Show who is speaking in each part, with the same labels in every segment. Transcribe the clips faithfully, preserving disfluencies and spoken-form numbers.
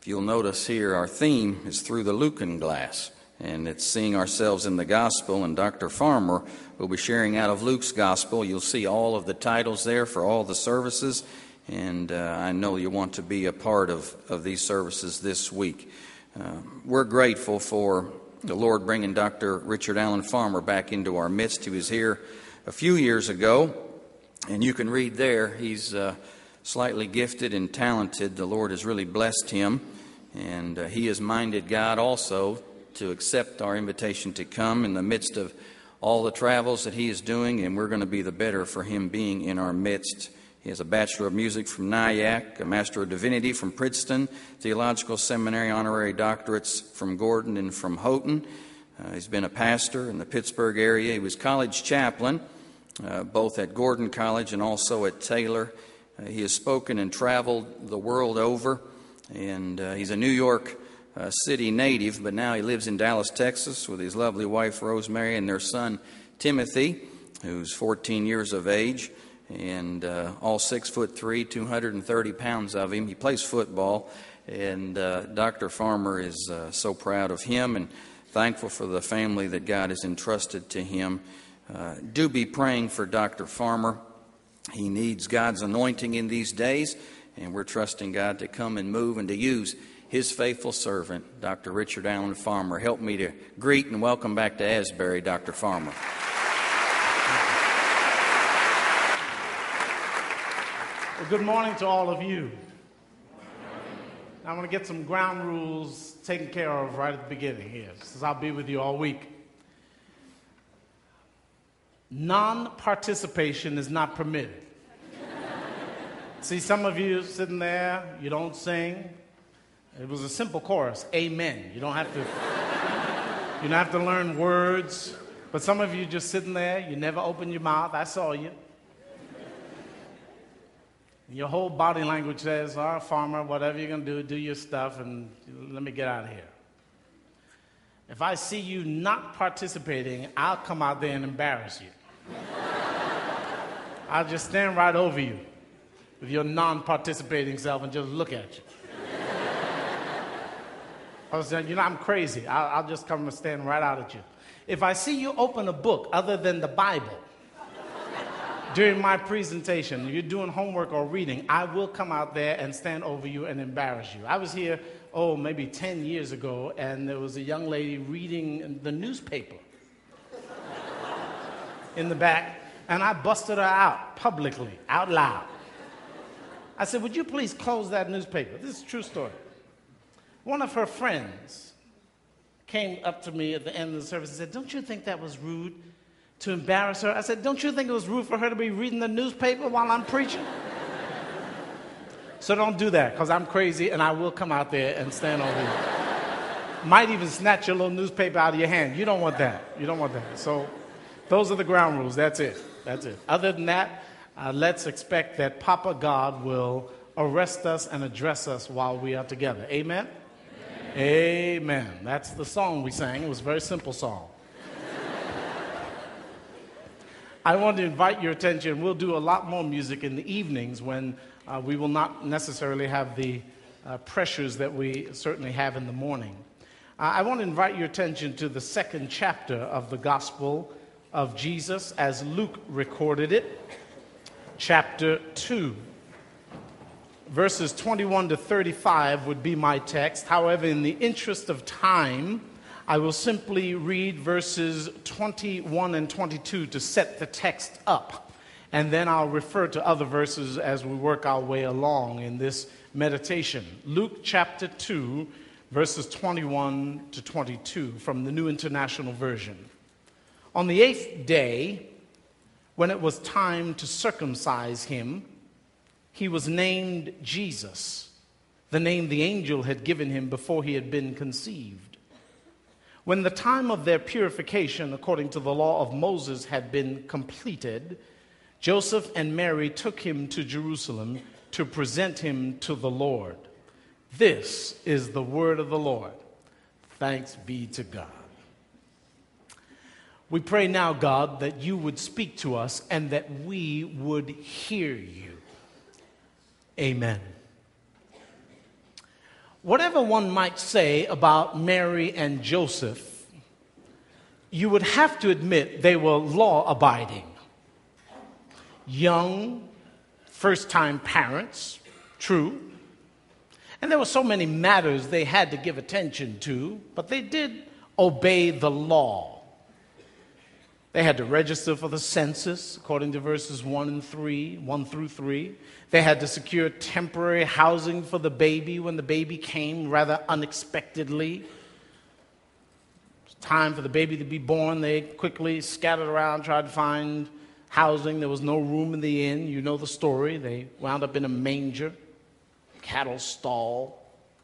Speaker 1: If you'll notice here, our theme is through the Lucan glass, and it's seeing ourselves in the gospel, and Doctor Farmer will be sharing out of Luke's gospel. You'll see all of the titles there for all the services, and uh, I know you want to be a part of, of these services this week. Uh, we're grateful for the Lord bringing Doctor Richard Allen Farmer back into our midst. He was here a few years ago, and you can read there, he's uh, slightly gifted and talented. The Lord has really blessed him. And uh, he has minded God also to accept our invitation to come in the midst of all the travels that he is doing, and we're going to be the better for him being in our midst. He has a Bachelor of Music from Nyack, a Master of Divinity from Princeton, Theological Seminary honorary doctorates from Gordon and from Houghton. Uh, he's been a pastor in the Pittsburgh area. He was college chaplain, uh, both at Gordon College and also at Taylor. Uh, he has spoken and traveled the world over. And uh, he's a New York uh, City native, but now he lives in Dallas, Texas, with his lovely wife, Rosemary, and their son, Timothy, who's fourteen years of age, and uh, all six foot three, two hundred thirty pounds of him. He plays football, and uh, Doctor Farmer is uh, so proud of him and thankful for the family that God has entrusted to him. Uh, do be praying for Doctor Farmer. He needs God's anointing in these days. And we're trusting God to come and move and to use his faithful servant, Doctor Richard Allen Farmer. Help me to greet and welcome back to Asbury, Doctor Farmer.
Speaker 2: Well, good morning to all of you. I want to get some ground rules taken care of right at the beginning here, since I'll be with you all week. Non-participation is not permitted. See, some of you sitting there, you don't sing. It was a simple chorus, amen. You don't have to, you don't have to learn words. But some of you just sitting there, you never open your mouth. I saw you. Your whole body language says, all right, Farmer, whatever you're going to do, do your stuff, and let me get out of here. If I see you not participating, I'll come out there and embarrass you. I'll just stand right over you with your non-participating self and just look at you. I was saying, you know, I'm crazy. I'll, I'll just come and stand right out at you. If I see you open a book other than the Bible during my presentation, you're doing homework or reading, I will come out there and stand over you and embarrass you. I was here, oh, maybe ten years ago, and there was a young lady reading the newspaper in the back, and I busted her out publicly, out loud. I said, would you please close that newspaper? This is a true story. One of her friends came up to me at the end of the service and said, don't you think that was rude to embarrass her? I said, don't you think it was rude for her to be reading the newspaper while I'm preaching? So don't do that, because I'm crazy and I will come out there and stand over you. Might even snatch your little newspaper out of your hand. You don't want that. You don't want that. So those are the ground rules. That's it. That's it. Other than that, Uh, let's expect that Papa God will arrest us and address us while we are together. Amen? Amen. Amen. That's the song we sang. It was a very simple song. I want to invite your attention. We'll do a lot more music in the evenings when uh, we will not necessarily have the uh, pressures that we certainly have in the morning. Uh, I want to invite your attention to the second chapter of the Gospel of Jesus as Luke recorded it. Chapter two, verses twenty-one to thirty-five would be my text. However, in the interest of time, I will simply read verses twenty-one and twenty-two to set the text up. And then I'll refer to other verses as we work our way along in this meditation. Luke chapter two, verses twenty-one to twenty-two from the New International Version. On the eighth day, when it was time to circumcise him, he was named Jesus, the name the angel had given him before he had been conceived. When the time of their purification, according to the law of Moses, had been completed, Joseph and Mary took him to Jerusalem to present him to the Lord. This is the word of the Lord. Thanks be to God. We pray now, God, that you would speak to us and that we would hear you. Amen. Whatever one might say about Mary and Joseph, you would have to admit they were law-abiding. Young, first-time parents, true. And there were so many matters they had to give attention to, but they did obey the law. They had to register for the census, according to verses one and three, one through three. They had to secure temporary housing for the baby when the baby came rather unexpectedly. It was time for the baby to be born. They quickly scattered around, tried to find housing. There was no room in the inn. You know the story. They wound up in a manger, cattle stall.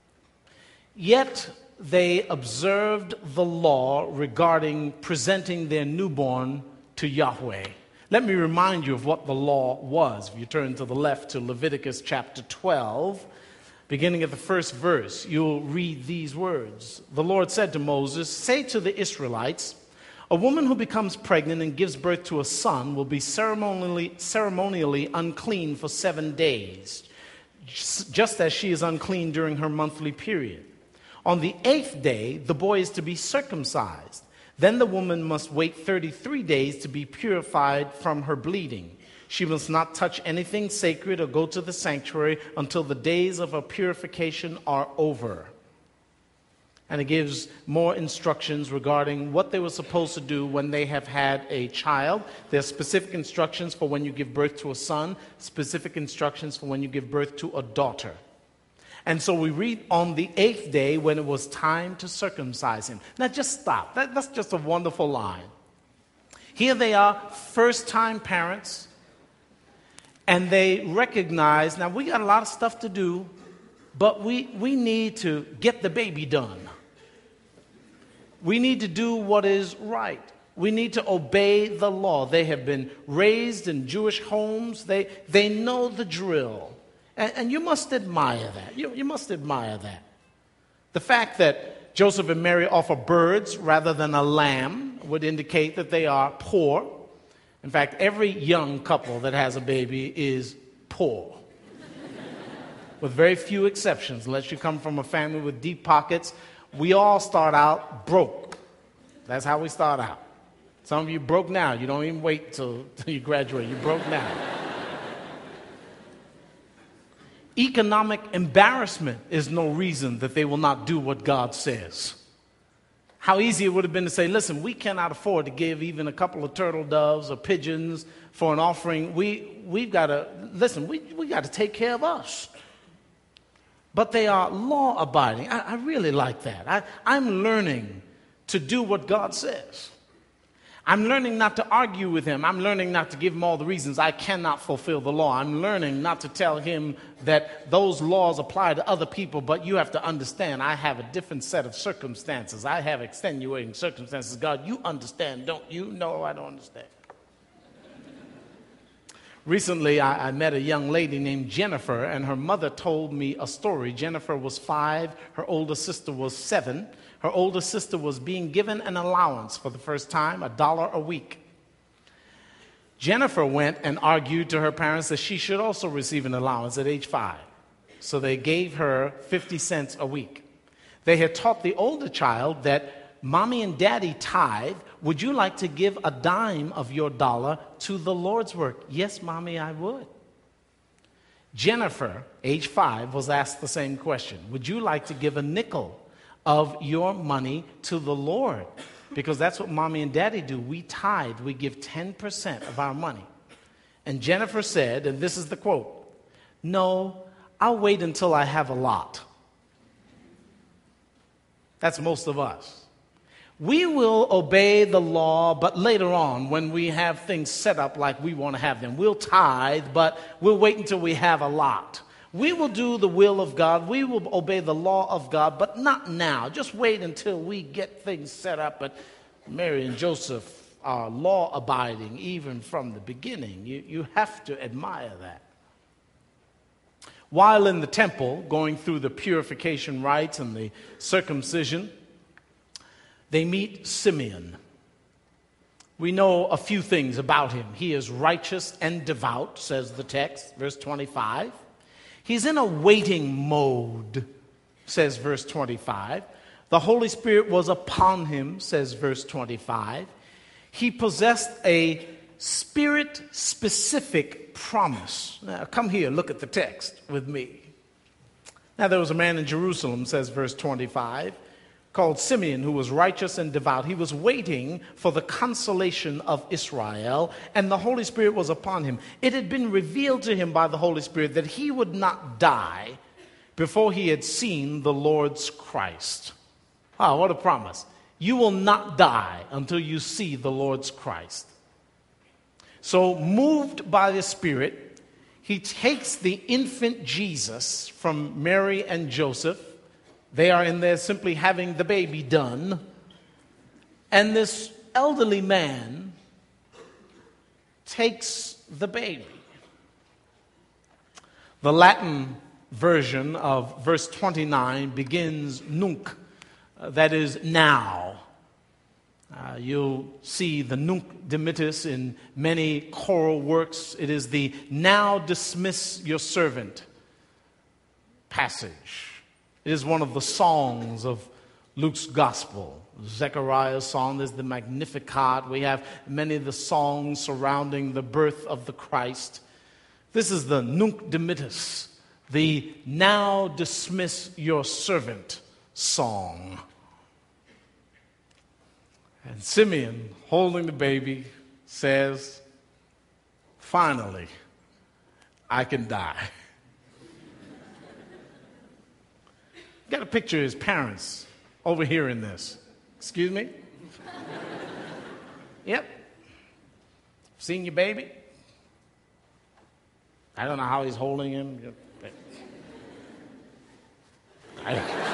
Speaker 2: Yet they observed the law regarding presenting their newborn to Yahweh. Let me remind you of what the law was. If you turn to the left to Leviticus chapter twelve, beginning at the first verse, you'll read these words. The Lord said to Moses, "Say to the Israelites, a woman who becomes pregnant and gives birth to a son will be ceremonially, ceremonially unclean for seven days, just as she is unclean during her monthly period. On the eighth day, the boy is to be circumcised. Then the woman must wait thirty-three days to be purified from her bleeding. She must not touch anything sacred or go to the sanctuary until the days of her purification are over." And it gives more instructions regarding what they were supposed to do when they have had a child. There are specific instructions for when you give birth to a son, specific instructions for when you give birth to a daughter. And so we read on the eighth day when it was time to circumcise him. Now just stop. That, that's just a wonderful line. Here they are, first-time parents, and they recognize, now we got a lot of stuff to do, but we, we need to get the baby done. We need to do what is right. We need to obey the law. They have been raised in Jewish homes. They, they know the drill. And, and you must admire that. You, you must admire that. The fact that Joseph and Mary offer birds rather than a lamb would indicate that they are poor. In fact, every young couple that has a baby is poor, with very few exceptions. Unless you come from a family with deep pockets, we all start out broke. That's how we start out. Some of you broke now. You don't even wait till, till you graduate. You're broke now. Economic embarrassment is no reason that they will not do what God says. How easy it would have been to say, listen, we cannot afford to give even a couple of turtle doves or pigeons for an offering. We, we've got to, listen, we, we got to take care of us. But they are law-abiding. I, I really like that. I, I'm learning to do what God says. I'm learning not to argue with him. I'm learning not to give him all the reasons I cannot fulfill the law. I'm learning not to tell him that those laws apply to other people, but you have to understand I have a different set of circumstances. I have extenuating circumstances. God, you understand, don't you? No, I don't understand. Recently, I, I met a young lady named Jennifer, and her mother told me a story. Jennifer was five. Her older sister was seven. Her older sister was being given an allowance for the first time, a dollar a week. Jennifer went and argued to her parents that she should also receive an allowance at age five. So they gave her fifty cents a week. They had taught the older child that mommy and daddy tithe. Would you like to give a dime of your dollar to the Lord's work? Yes, mommy, I would. Jennifer, age five, was asked the same question. Would you like to give a nickel of your money to the Lord? Because that's what mommy and daddy do. We tithe. We give ten percent of our money. And Jennifer said, and this is the quote, "No, I'll wait until I have a lot." That's most of us. We will obey the law, but later on, when we have things set up like we want to have them, we'll tithe, but we'll wait until we have a lot. We will do the will of God. We will obey the law of God, but not now. Just wait until we get things set up. But Mary and Joseph are law-abiding even from the beginning. You, you have to admire that. While in the temple, going through the purification rites and the circumcision, they meet Simeon. We know a few things about him. He is righteous and devout, says the text, verse twenty-five. He's in a waiting mode. says verse twenty-five. The Holy Spirit was upon him, says verse twenty-five. He possessed a Spirit-specific promise. Now, come here, look at the text with me. Now, there was a man in Jerusalem, says verse twenty-five, called Simeon, who was righteous and devout. He was waiting for the consolation of Israel, and the Holy Spirit was upon him. It had been revealed to him by the Holy Spirit that he would not die before he had seen the Lord's Christ. Wow, what a promise. You will not die until you see the Lord's Christ. So, moved by the Spirit, he takes the infant Jesus from Mary and Joseph. They are in there simply having the baby done. And this elderly man takes the baby. The Latin version of verse twenty-nine begins nunc, uh, that is now. Uh, you'll see the nunc dimittis in many choral works. It is the now dismiss your servant passage. It is one of the songs of Luke's gospel. Zechariah's song is the Magnificat. We have many of the songs surrounding the birth of the Christ. This is the nunc dimittis, the now dismiss your servant song. And Simeon, holding the baby, says, finally, I can die. Got to picture his parents overhearing this. Excuse me? Yep. Seen your baby? I don't know how he's holding him. I,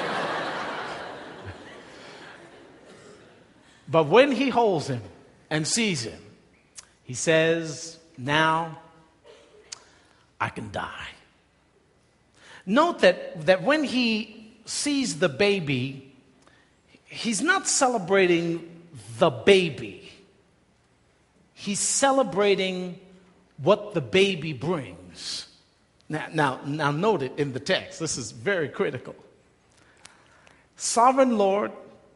Speaker 2: But when he holds him and sees him, he says, now I can die. Note that, that when he sees the baby, he's not celebrating the baby. He's celebrating what the baby brings. Now, now, now note it in the text. This is very critical. Sovereign Lord,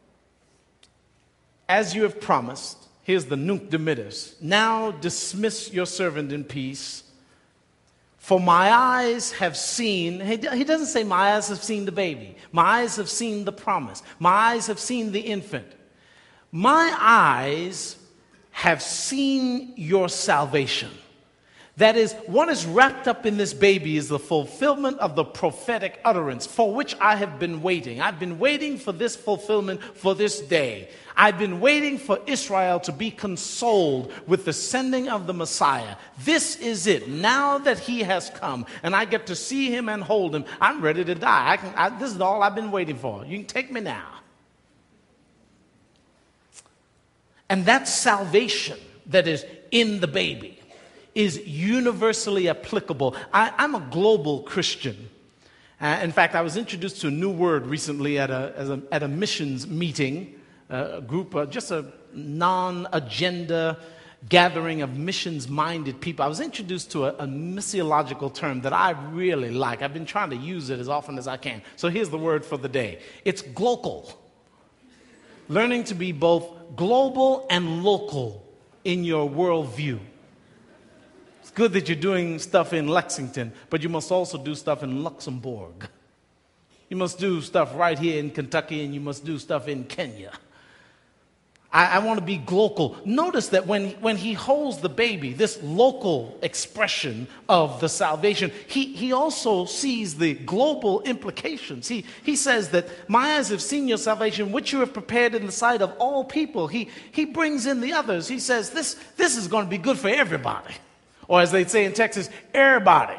Speaker 2: as you have promised, here's the nunc dimittis. Now dismiss your servant in peace. For my eyes have seen, he doesn't say my eyes have seen the baby. My eyes have seen the promise. My eyes have seen the infant. My eyes have seen your salvation. That is, what is wrapped up in this baby is the fulfillment of the prophetic utterance for which I have been waiting. I've been waiting for this fulfillment for this day. I've been waiting for Israel to be consoled with the sending of the Messiah. This is it. Now that he has come and I get to see him and hold him, I'm ready to die. I can, I, this is all I've been waiting for. You can take me now. And that salvation that is in the baby is universally applicable. I, I'm a global Christian. Uh, in fact, I was introduced to a new word recently at a, as a, at a missions meeting, uh, a group, uh, just a non-agenda gathering of missions-minded people. I was introduced to a, a missiological term that I really like. I've been trying to use it as often as I can. So here's the word for the day. It's glocal. Learning to be both global and local in your worldview. Good that you're doing stuff in Lexington, but you must also do stuff in Luxembourg. You must do stuff right here in Kentucky, and you must do stuff in Kenya. I, I want to be local. Notice that when, when he holds the baby, this local expression of the salvation, he, he also sees the global implications. He, he says that my eyes have seen your salvation, which you have prepared in the sight of all people. He, he brings in the others. He says this, this is going to be good for everybody. Or as they say in Texas, everybody.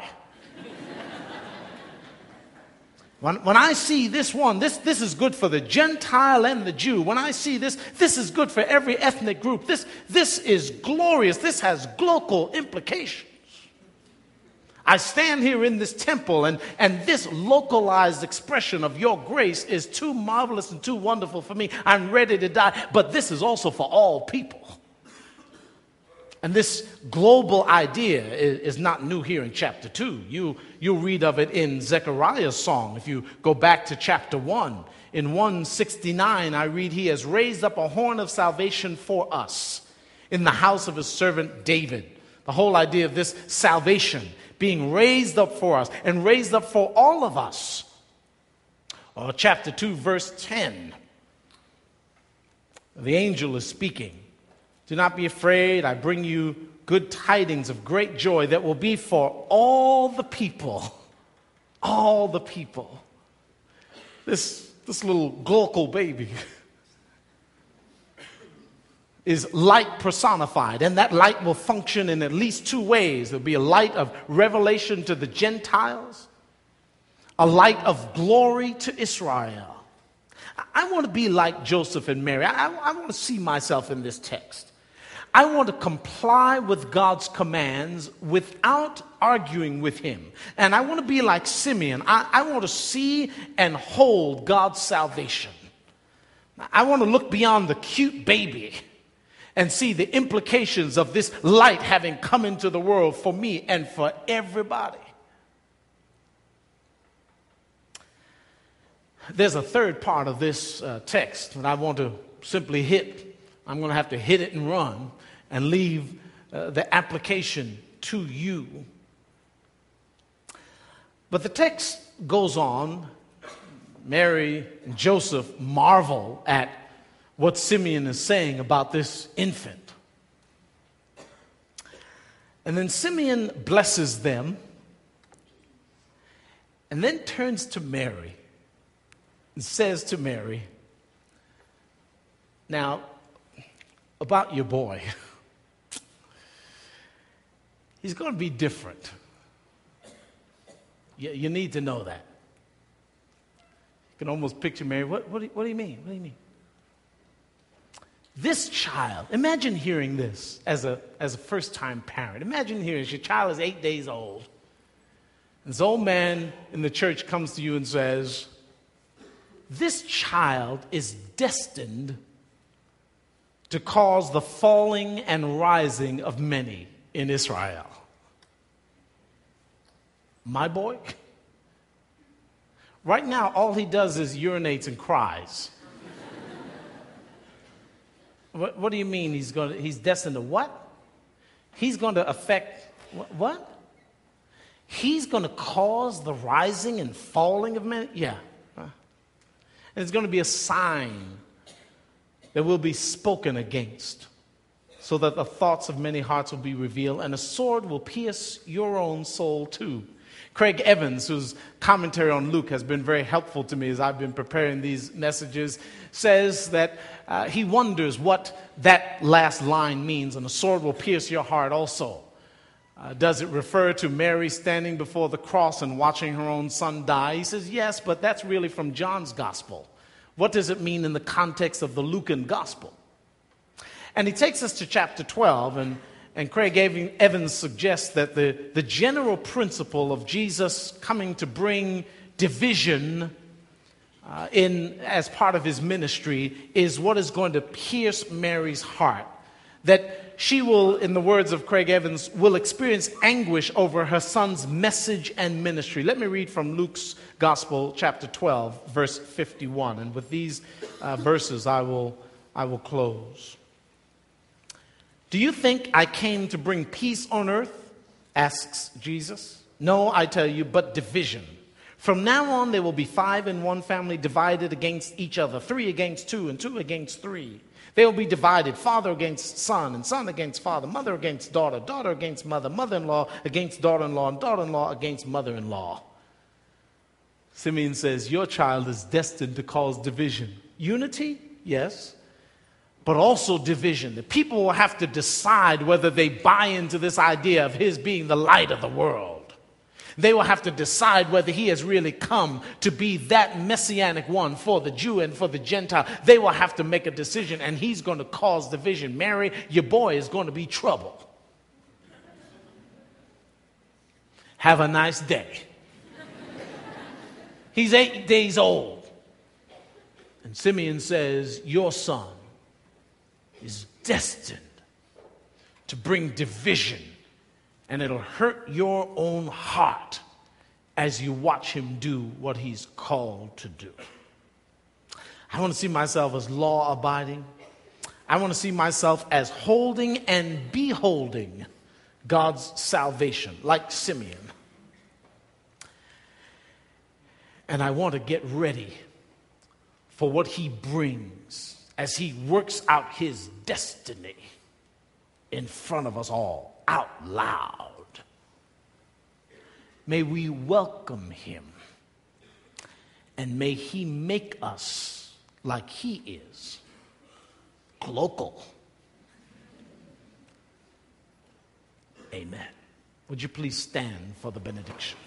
Speaker 2: when, when I see this one, this, this is good for the Gentile and the Jew. When I see this, this is good for every ethnic group. This, this is glorious. This has global implications. I stand here in this temple, and, and this localized expression of your grace is too marvelous and too wonderful for me. I'm ready to die. But this is also for all people. And this global idea is, is not new here in chapter two. You, you'll read of it in Zechariah's song. If you go back to chapter one, in one sixty-nine, I read, he has raised up a horn of salvation for us in the house of his servant David. The whole idea of this salvation being raised up for us and raised up for all of us. Or chapter two, verse ten. The angel is speaking. Do not be afraid. I bring you good tidings of great joy that will be for all the people. All the people. This, this little glocal baby is light personified, and that light will function in at least two ways. There'll be a light of revelation to the Gentiles, a light of glory to Israel. I want to be like Joseph and Mary. I, I want to see myself in this text. I want to comply with God's commands without arguing with him. And I want to be like Simeon. I, I want to see and hold God's salvation. I want to look beyond the cute baby and see the implications of this light having come into the world for me and for everybody. There's a third part of this uh, text that I want to simply hit. I'm going to have to hit it and run and leave uh, the application to you. But the text goes on. Mary and Joseph marvel at what Simeon is saying about this infant. And then Simeon blesses them and then turns to Mary and says to Mary, now, about your boy, he's going to be different. You, you need to know that. You can almost picture Mary. What, what, do, what do you mean? What do you mean? This child, imagine hearing this as a, as a first-time parent. Imagine hearing your child is eight days old. This old man in the church comes to you and says, this child is destined to cause the falling and rising of many in Israel. My boy? Right now, all he does is urinates and cries. What, what do you mean he's going to, he's destined to what? He's going to affect what? what? He's going to cause the rising and falling of men? Yeah. And it's going to be a sign that will be spoken against, so that the thoughts of many hearts will be revealed, and a sword will pierce your own soul too. Craig Evans, whose commentary on Luke has been very helpful to me as I've been preparing these messages, says that uh, he wonders what that last line means, and a sword will pierce your heart also. Uh, does it refer to Mary standing before the cross and watching her own son die? He says, yes, but that's really from John's gospel. What does it mean in the context of the Lucan gospel? And he takes us to chapter twelve, and, and Craig Evans suggests that the, the general principle of Jesus coming to bring division uh, in as part of his ministry is what is going to pierce Mary's heart. That she will, in the words of Craig Evans, will experience anguish over her son's message and ministry. Let me read from Luke's Gospel, chapter twelve, verse fifty-one. And with these uh, verses, I will, I will close. Do you think I came to bring peace on earth? Asks Jesus. No, I tell you, but division. From now on, there will be five in one family divided against each other, three against two, and two against three. They will be divided, father against son, and son against father, mother against daughter, daughter against mother, mother-in-law against daughter-in-law, and daughter-in-law against mother-in-law. Simeon says, your child is destined to cause division. Unity? Yes. But also division. The people will have to decide whether they buy into this idea of his being the light of the world. They will have to decide whether he has really come to be that messianic one for the Jew and for the Gentile. They will have to make a decision, and he's going to cause division. Mary, your boy is going to be trouble. Have a nice day. He's eight days old. And Simeon says, your son is destined to bring division, and it'll hurt your own heart as you watch him do what he's called to do. I want to see myself as law-abiding. I want to see myself as holding and beholding God's salvation, like Simeon. And I want to get ready for what he brings as he works out his destiny in front of us all, out loud. May we welcome him, and may he make us like he is, local. Amen. Would you please stand for the benediction?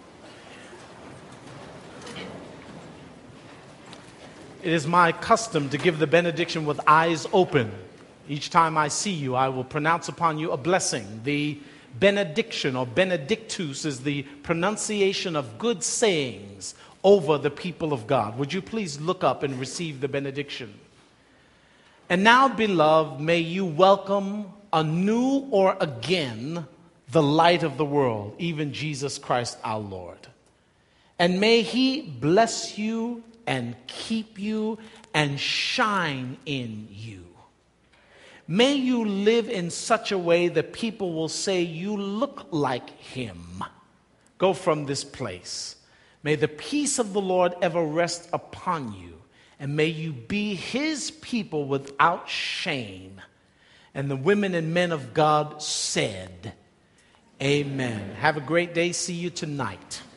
Speaker 2: It is my custom to give the benediction with eyes open. Each time I see you, I will pronounce upon you a blessing. The benediction or benedictus is the pronunciation of good sayings over the people of God. Would you please look up and receive the benediction? And now, beloved, may you welcome anew or again the light of the world, even Jesus Christ our Lord. And may he bless you and keep you and shine in you. May you live in such a way that people will say you look like him. Go from this place. May the peace of the Lord ever rest upon you, and may you be his people without shame. And the women and men of God said, amen. Have a great day. See you tonight.